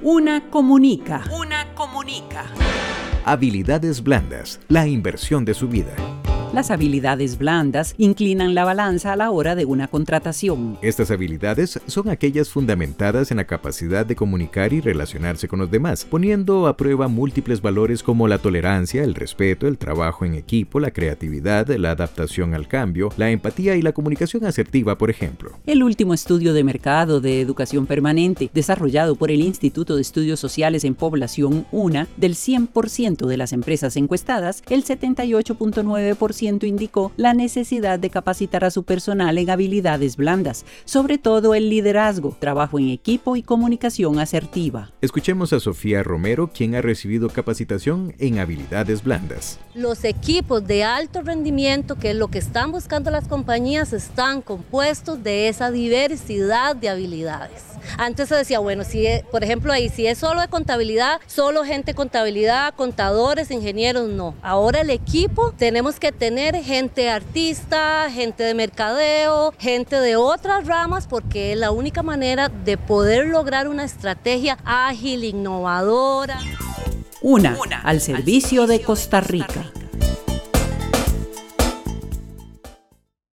Una comunica. Una comunica. Habilidades blandas, la inversión de su vida. Las habilidades blandas inclinan la balanza a la hora de una contratación. Estas habilidades son aquellas fundamentadas en la capacidad de comunicar y relacionarse con los demás, poniendo a prueba múltiples valores como la tolerancia, el respeto, el trabajo en equipo, la creatividad, la adaptación al cambio, la empatía y la comunicación asertiva, por ejemplo. El último estudio de mercado de educación permanente, desarrollado por el Instituto de Estudios Sociales en Población UNA, del 100% de las empresas encuestadas, el 78.9% indicó la necesidad de capacitar a su personal en habilidades blandas, sobre todo el liderazgo, trabajo en equipo y comunicación asertiva. Escuchemos a Sofía Romero, quien ha recibido capacitación en habilidades blandas. Los equipos de alto rendimiento, que es lo que están buscando las compañías, están compuestos de esa diversidad de habilidades. Antes se decía, bueno, por ejemplo ahí, si es solo de contabilidad, solo gente de contabilidad, contadores, ingenieros, no. Ahora el equipo tenemos que tener gente artista, gente de mercadeo, gente de otras ramas, porque es la única manera de poder lograr una estrategia ágil, innovadora. Una al servicio de Costa Rica.